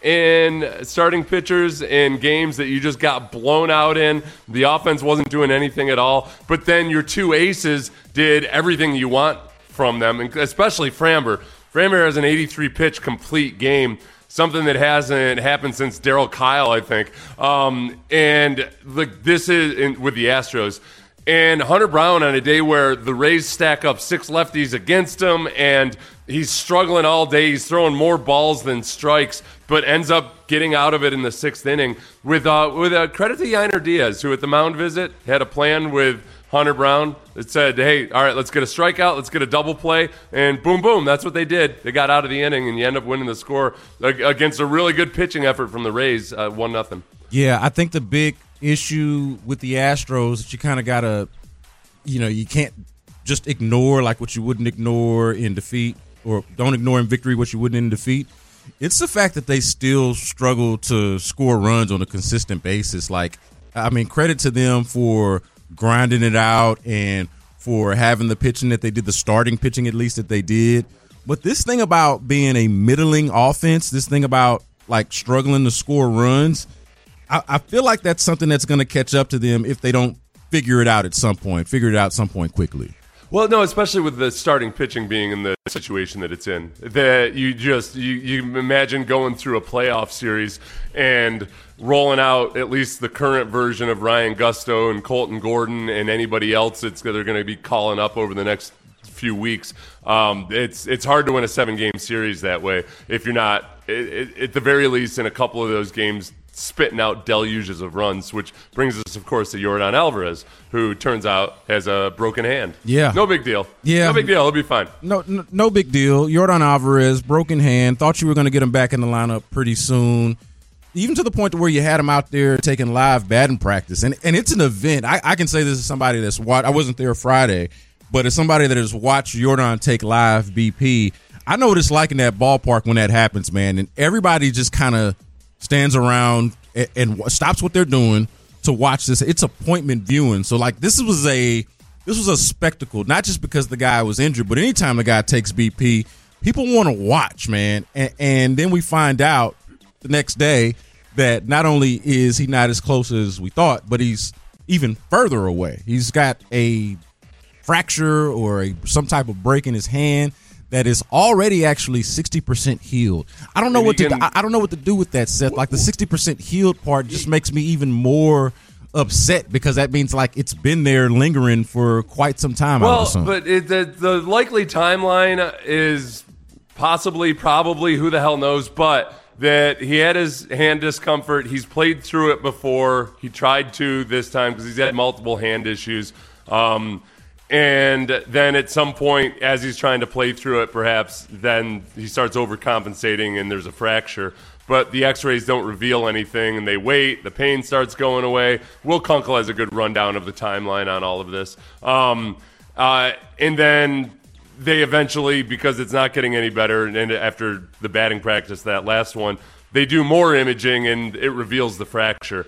in starting pitchers in games that you just got blown out in. The offense wasn't doing anything at all. But then your two aces did everything you want from them, and especially Framber. Framber has an eighty-three pitch complete game, something that hasn't happened since Darryl Kyle, I think. Um, and look, this is in, with the Astros. And Hunter Brown on a day where the Rays stack up six lefties against him and he's struggling all day. He's throwing more balls than strikes, but ends up getting out of it in the sixth inning. With uh, with a credit to Yainer Diaz, who at the mound visit had a plan with Hunter Brown that said, hey, all right, let's get a strikeout, let's get a double play, and boom, boom, that's what they did. They got out of the inning, and you end up winning the score against a really good pitching effort from the Rays, uh, one nothing. Yeah, I think the big issue with the Astros that you kind of got to, you know, you can't just ignore like what you wouldn't ignore in defeat, or don't ignore in victory what you wouldn't in defeat. It's the fact that they still struggle to score runs on a consistent basis. Like, I mean, credit to them for grinding it out and for having the pitching that they did, the starting pitching at least that they did. But this thing about being a middling offense, this thing about like struggling to score runs, I, I feel like that's something that's going to catch up to them if they don't figure it out at some point, figure it out at some point quickly. Well, no, especially with the starting pitching being in the situation that it's in. That you just you, you imagine going through a playoff series and rolling out at least the current version of Ryan Gusto and Colton Gordon and anybody else that's they're going to be calling up over the next few weeks. Um, it's it's hard to win a seven-game series that way if you're not, it, it, at the very least, in a couple of those games, spitting out deluges of runs, which brings us, of course, to Yordan Alvarez, who turns out has a broken hand. Yeah. No big deal. Yeah. No big deal. He'll be fine. No, no, no big deal. Yordan Alvarez, broken hand. Thought you were going to get him back in the lineup pretty soon, even to the point to where you had him out there taking live batting practice. And and it's an event. I, I can say this as somebody that's watched. I wasn't there Friday, but as somebody that has watched Yordan take live B P, I know what it's like in that ballpark when that happens, man. And everybody just kind of stands around and, and stops what they're doing to watch this. It's appointment viewing. So, like, this was a this was a spectacle, not just because the guy was injured, but anytime the guy takes B P, people want to watch, man. And, and then we find out the next day that not only is he not as close as we thought, but he's even further away. He's got a fracture or a, some type of break in his hand that is already actually sixty percent healed. I don't know what to can, I don't know what to do with that, Seth. Like, the sixty percent healed part just makes me even more upset because that means like it's been there lingering for quite some time. Well, but it, the, the likely timeline is possibly, probably, who the hell knows, but that he had his hand discomfort. He's played through it before. He tried to this time because he's had multiple hand issues. Um, And then at some point, as he's trying to play through it, perhaps, then he starts overcompensating and there's a fracture. But the x-rays don't reveal anything, and they wait. The pain starts going away. Will Kunkel has a good rundown of the timeline on all of this. Um, uh, and then they eventually, because it's not getting any better, and after the batting practice, that last one, they do more imaging, and it reveals the fracture.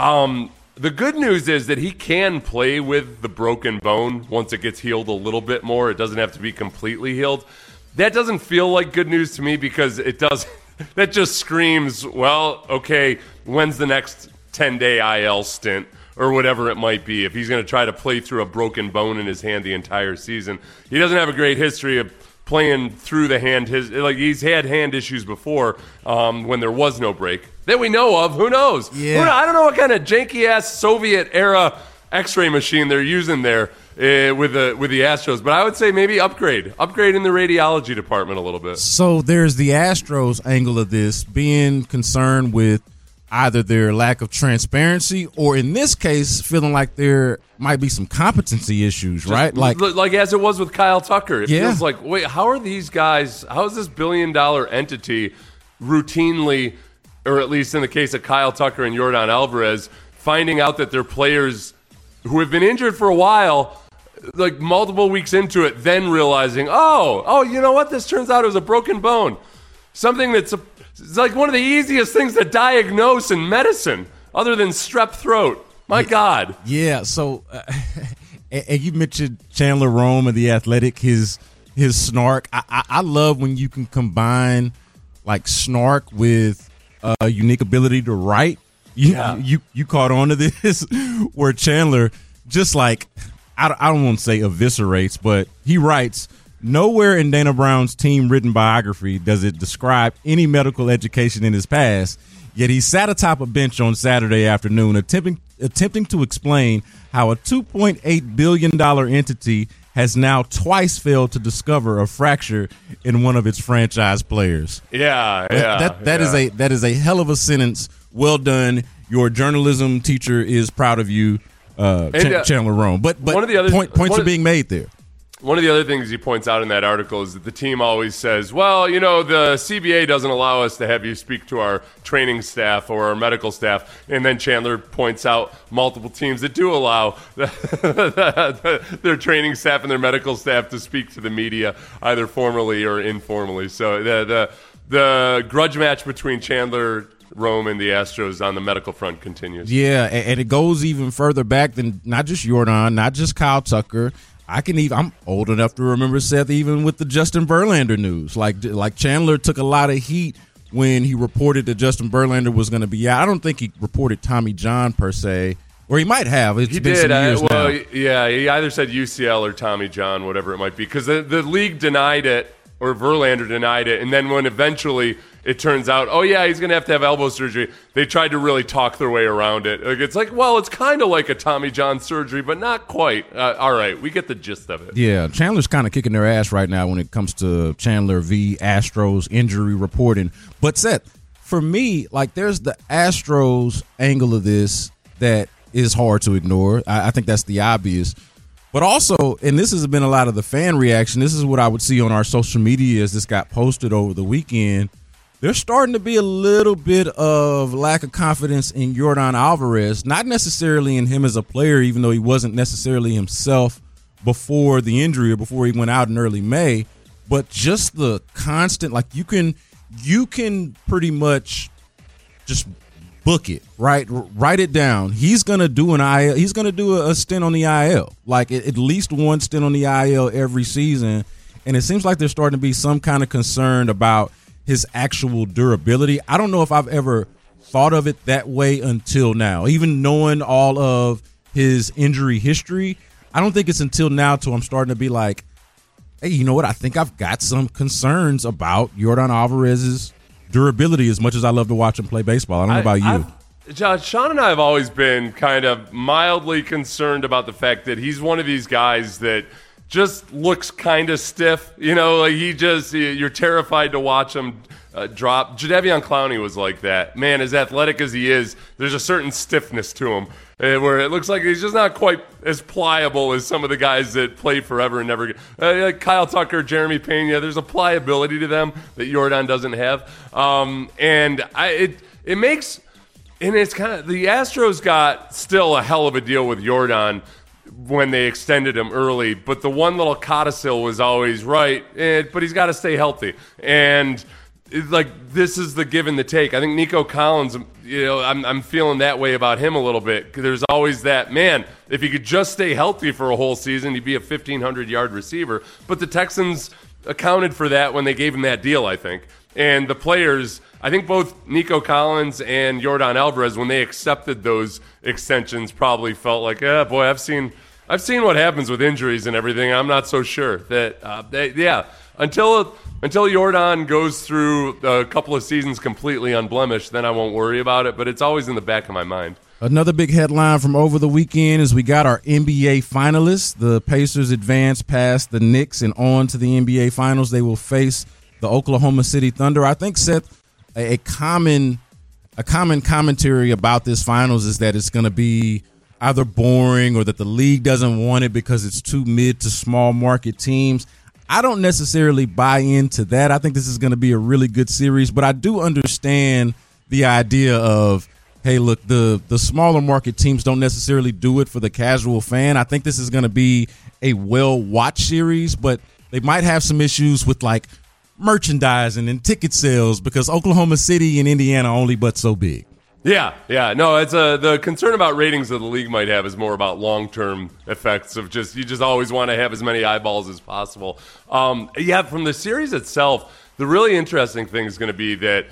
Um The good news is that he can play with the broken bone once it gets healed a little bit more. It doesn't have to be completely healed. That doesn't feel like good news to me because it does. That just screams, well, okay, when's the next ten-day I L stint or whatever it might be if he's going to try to play through a broken bone in his hand the entire season. He doesn't have a great history of playing through the hand. His like he's had hand issues before um, when there was no break that we know of. Who knows? Yeah. Who know? I don't know what kind of janky-ass Soviet-era x-ray machine they're using there uh, with the with the Astros, but I would say maybe upgrade. Upgrade in the radiology department a little bit. So there's the Astros angle of this, being concerned with either their lack of transparency or, in this case, feeling like there might be some competency issues, Just right? Like, like as it was with Kyle Tucker. It yeah. feels like, wait, how are these guys, how is this billion-dollar entity routinely, or at least in the case of Kyle Tucker and Yordan Alvarez, finding out that their players who have been injured for a while, like multiple weeks into it, then realizing, oh, oh, you know what? This turns out it was a broken bone. Something that's a, it's like one of the easiest things to diagnose in medicine, other than strep throat. My yeah, God. Yeah. So, uh, and you mentioned Chandler Rome of The Athletic, his his snark. I, I, I love when you can combine like snark with uh, unique ability to write. You, Yeah. you you caught on to this where Chandler just like, I, I don't want to say eviscerates, but he writes, nowhere in Dana Brown's team written biography does it describe any medical education in his past, yet he sat atop a bench on Saturday afternoon attempting attempting to explain how a two point eight billion dollars entity has now twice failed to discover a fracture in one of its franchise players. Yeah, That- yeah. That, that yeah. is a that is a hell of a sentence. Well done. Your journalism teacher is proud of you, uh, And, Ch- uh, Chandler Rome. But but one of the other- point, points one are of- being made there. One of the other things he points out in that article is that the team always says, well, you know, the C B A doesn't allow us to have you speak to our training staff or our medical staff. And then Chandler points out multiple teams that do allow their training staff and their medical staff to speak to the media, either formally or informally. So the the, the grudge match between Chandler, Rome, and the Astros on the medical front continues. Yeah, and, and it goes even further back than not just Jordan, not just Kyle Tucker. I can even I'm old enough to remember, Seth, even with the Justin Verlander news. Like like Chandler took a lot of heat when he reported that Justin Verlander was going to be out. I don't think he reported Tommy John per se, or he might have. It's He been did. some I, years well, now. yeah, he either said U C L or Tommy John, whatever it might be, because the, the league denied it, or Verlander denied it, and then when eventually it turns out, oh yeah, he's going to have to have elbow surgery, they tried to really talk their way around it. Like, it's like, well, it's kind of like a Tommy John surgery, but not quite. Uh, all right, we get the gist of it. Yeah, Chandler's kind of kicking their ass right now when it comes to Chandler v. Astros injury reporting. But Seth, for me, like there's the Astros angle of this that is hard to ignore. I, I think that's the obvious. But also, and this has been a lot of the fan reaction, this is what I would see on our social media as this got posted over the weekend. There's starting to be a little bit of lack of confidence in Yordan Alvarez, not necessarily in him as a player, even though he wasn't necessarily himself before the injury or before he went out in early May, but just the constant, like you can, you can pretty much just book it, right? R- write it down. He's going to do an I L. He's going to do a, a stint on the I L, like at, at least one stint on the I L every season. And it seems like there's starting to be some kind of concern about his actual durability. I don't know if I've ever thought of it that way until now. Even knowing all of his injury history, I don't think it's until now till I'm starting to be like, hey, you know what? I think I've got some concerns about Yordan Alvarez's durability as much as I love to watch him play baseball. I don't know about you. I've, John, Sean and I have always been kind of mildly concerned about the fact that he's one of these guys that just looks kind of stiff. You know, like he just, you're terrified to watch him uh, drop. Jadeveon Clowney was like that. Man, as athletic as he is, there's a certain stiffness to him uh, where it looks like he's just not quite as pliable as some of the guys that play forever and never get. Uh, like Kyle Tucker, Jeremy Pena, there's a pliability to them that Yordan doesn't have. Um, and I, it, it makes, and it's kind of, the Astros got still a hell of a deal with Yordan when they extended him early, but the one little codicil was always right, eh, but he's got to stay healthy. And it, like, this is the give and the take. I think Nico Collins, you know, I'm, I'm feeling that way about him a little bit. There's always that, man, if he could just stay healthy for a whole season, he'd be a fifteen hundred yard receiver. But the Texans accounted for that when they gave him that deal, I think. And the players, I think both Nico Collins and Yordan Alvarez, when they accepted those extensions, probably felt like, eh, boy, I've seen I've seen what happens with injuries and everything. I'm not so sure that, uh, they, yeah, until until Yordan goes through a couple of seasons completely unblemished, then I won't worry about it. But it's always in the back of my mind. Another big headline from over the weekend is we got our N B A finalists. The Pacers advanced past the Knicks and on to the N B A Finals. They will face the Oklahoma City Thunder. I think, Seth, a, a common a common commentary about this finals is that it's going to be either boring or that the league doesn't want it because it's too mid to small market teams. I don't necessarily buy into that. I think this is going to be a really good series, but I do understand the idea of, hey, look, the, the smaller market teams don't necessarily do it for the casual fan. I think this is going to be a well-watched series, but they might have some issues with, like, merchandising and ticket sales because Oklahoma City and Indiana are only but so big. Yeah, yeah. No, it's a, the concern about ratings that the league might have is more about long-term effects of just, you just always want to have as many eyeballs as possible. Um, yeah, from the series itself, the really interesting thing is going to be that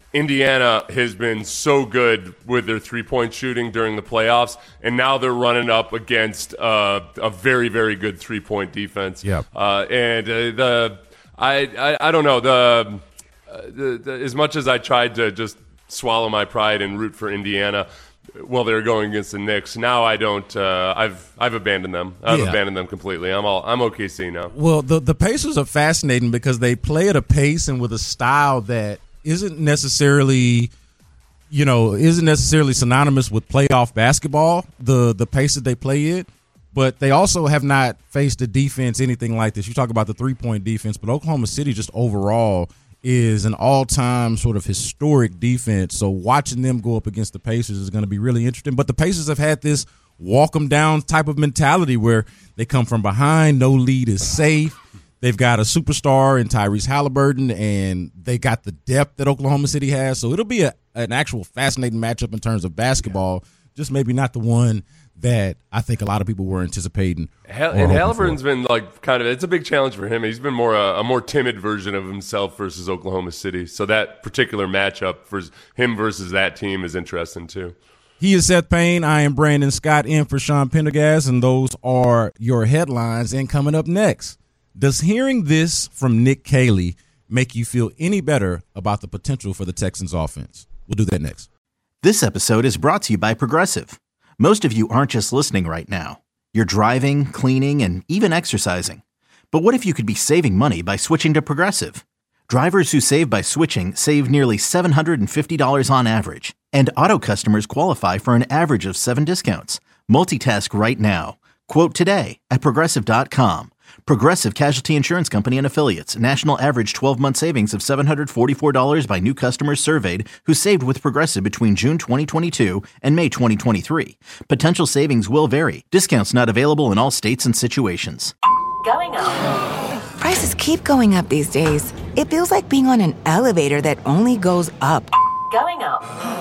Indiana has been so good with their three-point shooting during the playoffs, and now they're running up against uh, a very, very good three-point defense. Yeah. Uh, and uh, the I, I I don't know the, uh, the, the as much as I tried to just swallow my pride and root for Indiana while they were going against the Knicks, now I don't. Uh, I've I've abandoned them. I've Yeah. abandoned them completely. I'm all I'm O K C now. Well, the the Pacers are fascinating because they play at a pace and with a style that isn't necessarily, you know, isn't necessarily synonymous with playoff basketball, the the pace that they play it, but they also have not faced a defense anything like this. You talk about the three-point defense, but Oklahoma City just overall is an all-time sort of historic defense. So watching them go up against the Pacers is going to be really interesting. But the Pacers have had this walk-them-down type of mentality where they come from behind, no lead is safe. They've got a superstar in Tyrese Halliburton, and they got the depth that Oklahoma City has. So it'll be a, an actual fascinating matchup in terms of basketball, just maybe not the one that I think a lot of people were anticipating. Hal- and Halliburton's been like kind of – it's a big challenge for him. He's been more a, a more timid version of himself versus Oklahoma City. So that particular matchup for him versus that team is interesting too. He is Seth Payne. I am Brandon Scott in for Sean Pendergast, and those are your headlines. And coming up next, does hearing this from Nick Caley make you feel any better about the potential for the Texans offense? We'll do that next. This episode is brought to you by Progressive. Most of you aren't just listening right now. You're driving, cleaning, and even exercising. But what if you could be saving money by switching to Progressive? Drivers who save by switching save nearly seven hundred fifty dollars on average. And auto customers qualify for an average of seven discounts. Multitask right now. Quote today at Progressive dot com. Progressive Casualty Insurance Company and Affiliates. National average twelve-month savings of seven hundred forty-four dollars by new customers surveyed who saved with Progressive between June twenty twenty-two and May twenty twenty-three. Potential savings will vary. Discounts not available in all states and situations. Going up. Prices keep going up these days. It feels like being on an elevator that only goes up. Going up.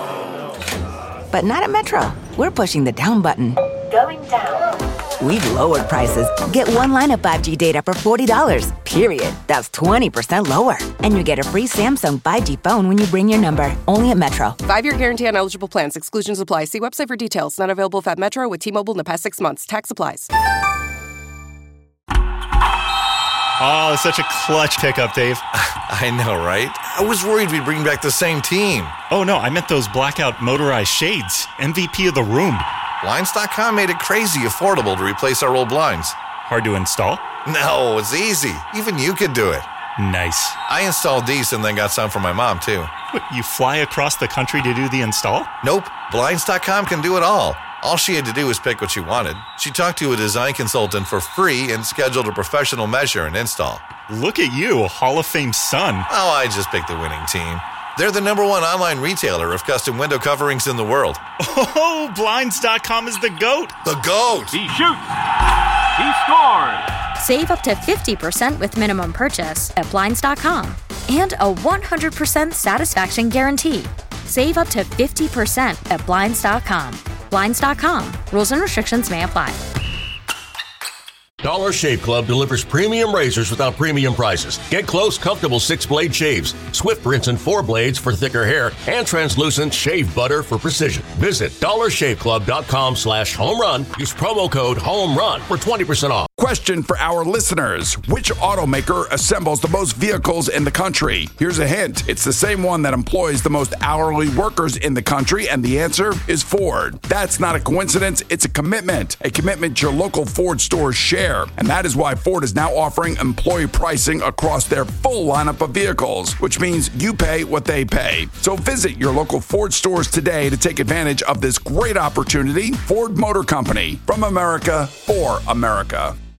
But not at Metro. We're pushing the down button. Going down. We've lowered prices. Get one line of five G data for forty dollars, period. That's twenty percent lower. And you get a free Samsung five G phone when you bring your number. Only at Metro. Five-year guarantee on eligible plans. Exclusions apply. See website for details. Not available if at Metro with T-Mobile in the past six months. Tax applies. Oh, it's such a clutch pickup, Dave. I know, right? I was worried we'd bring back the same team. Oh, no, I meant those blackout motorized shades. M V P of the room. Blinds dot com made it crazy affordable to replace our old blinds. Hard to install? No, it's easy. Even you could do it. Nice. I installed these and then got some for my mom, too. What, you fly across the country to do the install? Nope. Blinds dot com can do it all. All she had to do was pick what she wanted. She talked to a design consultant for free and scheduled a professional measure and install. Look at you, a Hall of Fame son. Oh, I just picked the winning team. They're the number one online retailer of custom window coverings in the world. Oh, Blinds dot com is the GOAT. The GOAT! He shoots. He scores. Save up to fifty percent with minimum purchase at Blinds dot com. And a one hundred percent satisfaction guarantee. Save up to fifty percent at Blinds dot com. Blinds dot com. Rules and restrictions may apply. Dollar Shave Club delivers premium razors without premium prices. Get close, comfortable six-blade shaves, swift rinse and four blades for thicker hair, and translucent shave butter for precision. Visit dollar shave club dot com slash home run. Use promo code HOMERUN for twenty percent off. Question for our listeners. Which automaker assembles the most vehicles in the country? Here's a hint. It's the same one that employs the most hourly workers in the country, and the answer is Ford. That's not a coincidence. It's a commitment. A commitment your local Ford stores share. And that is why Ford is now offering employee pricing across their full lineup of vehicles, which means you pay what they pay. So visit your local Ford stores today to take advantage of this great opportunity. Ford Motor Company, from America for America.